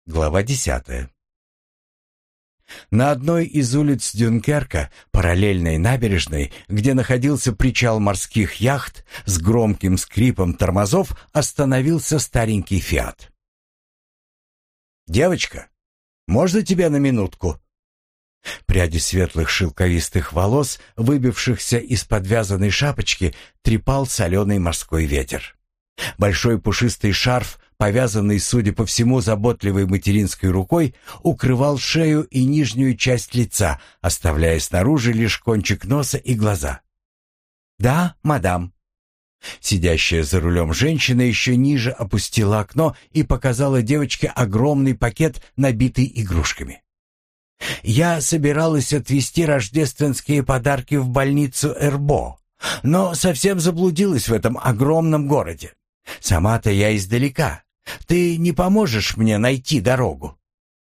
Глава 10. На одной из улиц Дюнкерка, параллельной набережной, где находился причал морских яхт, с громким скрипом тормозов остановился старенький «Фиат». «Девочка, можно тебя на минутку?» Пряди светлых шелковистых волос, выбившихся из подвязанной шапочки, трепал соленый морской ветер. Большой пушистый шарф, повязанный, судя по всему, заботливой материнской рукой, укрывал шею и нижнюю часть лица, оставляя снаружи лишь кончик носа и глаза. «Да, мадам». Сидящая за рулем женщина еще ниже опустила окно и показала девочке огромный пакет, набитый игрушками. «Я собиралась отвезти рождественские подарки в больницу Эрбо, но совсем заблудилась в этом огромном городе. Сама-то я издалека. Ты не поможешь мне найти дорогу?»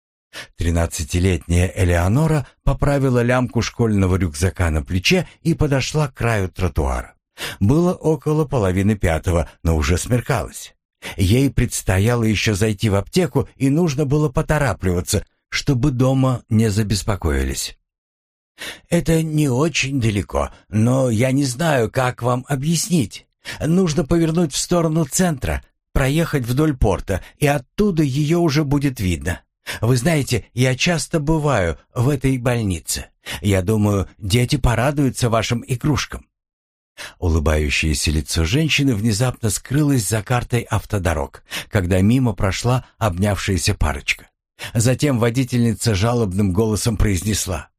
13-летняя Элеонора поправила лямку школьного рюкзака на плече и подошла к краю тротуара. Было около 4:30, но уже смеркалось. Ей предстояло еще зайти в аптеку, и нужно было поторапливаться, чтобы дома не забеспокоились. «Это не очень далеко, но я не знаю, как вам объяснить. Нужно повернуть в сторону центра, проехать вдоль порта, и оттуда ее уже будет видно. Вы знаете, я часто бываю в этой больнице. Я думаю, дети порадуются вашим игрушкам». Улыбающееся лицо женщины внезапно скрылось за картой автодорог, когда мимо прошла обнявшаяся парочка. Затем водительница жалобным голосом произнесла: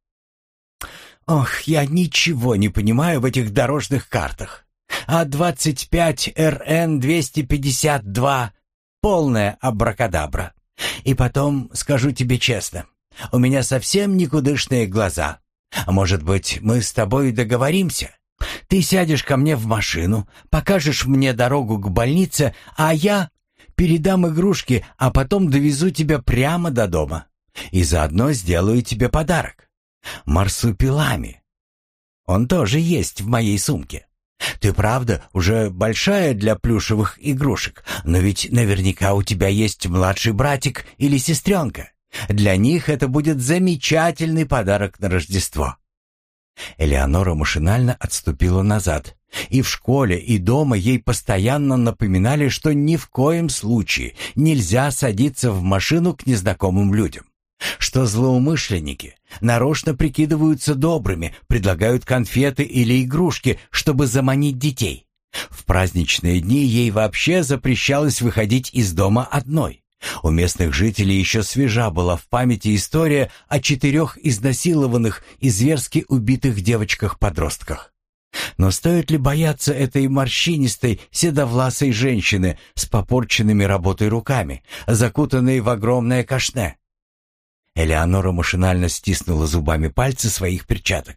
«Ох, я ничего не понимаю в этих дорожных картах. А 25 РН 252 — полная абракадабра. И потом, скажу тебе честно, у меня совсем никудышные глаза. Может быть, мы с тобой договоримся? Ты сядешь ко мне в машину, покажешь мне дорогу к больнице, а я передам игрушки, а потом довезу тебя прямо до дома. И заодно сделаю тебе подарок. Марсупилами. Он тоже есть в моей сумке. Ты, правда, уже большая для плюшевых игрушек, но ведь наверняка у тебя есть младший братик или сестренка. Для них это будет замечательный подарок на Рождество». Элеонора машинально отступила назад. И в школе, и дома ей постоянно напоминали, что ни в коем случае нельзя садиться в машину к незнакомым людям. Что злоумышленники нарочно прикидываются добрыми, предлагают конфеты или игрушки, чтобы заманить детей. В праздничные дни ей вообще запрещалось выходить из дома одной. У местных жителей еще свежа была в памяти история о 4 изнасилованных и зверски убитых девочках-подростках. Но стоит ли бояться этой морщинистой, седовласой женщины с попорченными работой руками, закутанной в огромное кашне? Элеонора машинально стиснула зубами пальцы своих перчаток.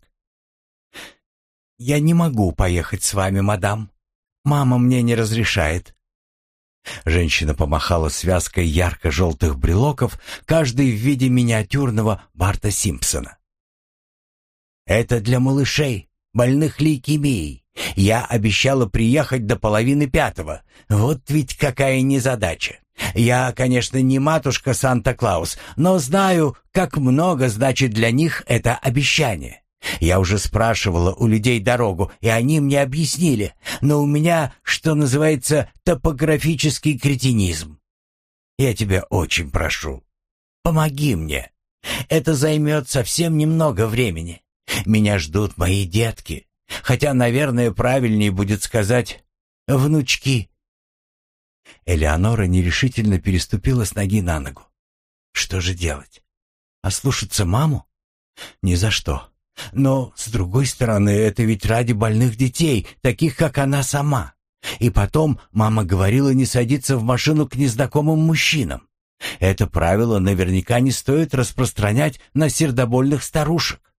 «Я не могу поехать с вами, мадам. Мама мне не разрешает». Женщина помахала связкой ярко-желтых брелоков, каждый в виде миниатюрного Барта Симпсона. «Это для малышей, больных лейкемией. Я обещала приехать до 4:30. Вот ведь какая незадача. Я, конечно, не матушка Санта-Клаус, но знаю, как много значит для них это обещание. Я уже спрашивала у людей дорогу, и они мне объяснили, но у меня, что называется, топографический кретинизм. Я тебя очень прошу, помоги мне. Это займет совсем немного времени. Меня ждут мои детки, хотя, наверное, правильнее будет сказать «внучки». Элеонора нерешительно переступила с ноги на ногу. Что же делать? Ослушаться маму? Ни за что. Но, с другой стороны, это ведь ради больных детей, таких, как она сама. И потом мама говорила не садиться в машину к незнакомым мужчинам. Это правило наверняка не стоит распространять на сердобольных старушек.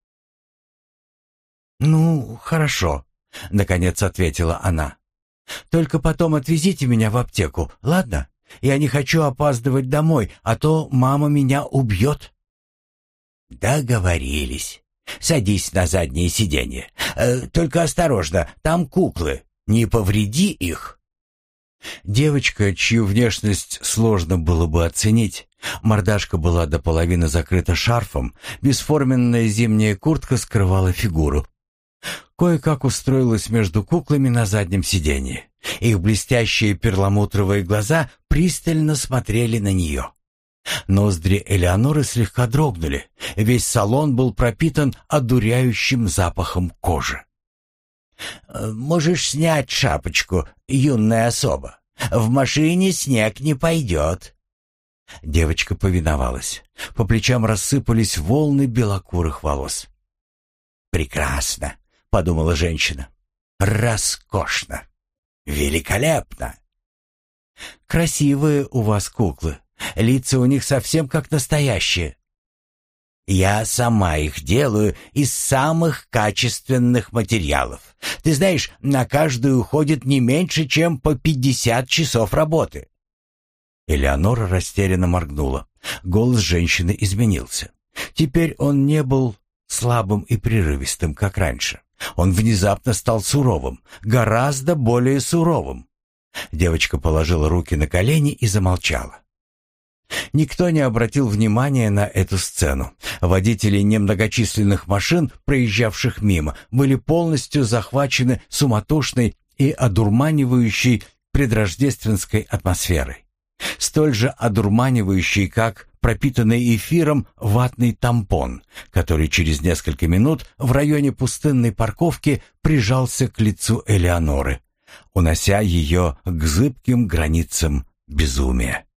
«Ну, хорошо», — наконец ответила она. «Только потом отвезите меня в аптеку, ладно? Я не хочу опаздывать домой, а то мама меня убьет». «Договорились. Садись на заднее сиденье. Только осторожно, там куклы. Не повреди их». Девочка, чью внешность сложно было бы оценить. Мордашка была до половины закрыта шарфом, бесформенная зимняя куртка скрывала фигуру. Кое-как устроилась между куклами на заднем сиденье. Их блестящие перламутровые глаза пристально смотрели на нее. Ноздри Элеоноры слегка дрогнули. Весь салон был пропитан одуряющим запахом кожи. «Можешь снять шапочку, юная особа. В машине снег не пойдет». Девочка повиновалась. По плечам рассыпались волны белокурых волос. «Прекрасно», — подумала женщина. «Роскошно! Великолепно!» «Красивые у вас куклы. Лица у них совсем как настоящие». «Я сама их делаю из самых качественных материалов. Ты знаешь, на каждую уходит не меньше, чем по 50 часов работы». Элеонора растерянно моргнула. Голос женщины изменился. Теперь он не был слабым и прерывистым, как раньше. Он внезапно стал суровым, гораздо более суровым. Девочка положила руки на колени и замолчала. Никто не обратил внимания на эту сцену. Водители немногочисленных машин, проезжавших мимо, были полностью захвачены суматошной и одурманивающей предрождественской атмосферой. Столь же одурманивающей, как пропитанный эфиром ватный тампон, который через несколько минут в районе пустынной парковки прижался к лицу Элеоноры, унося ее к зыбким границам безумия.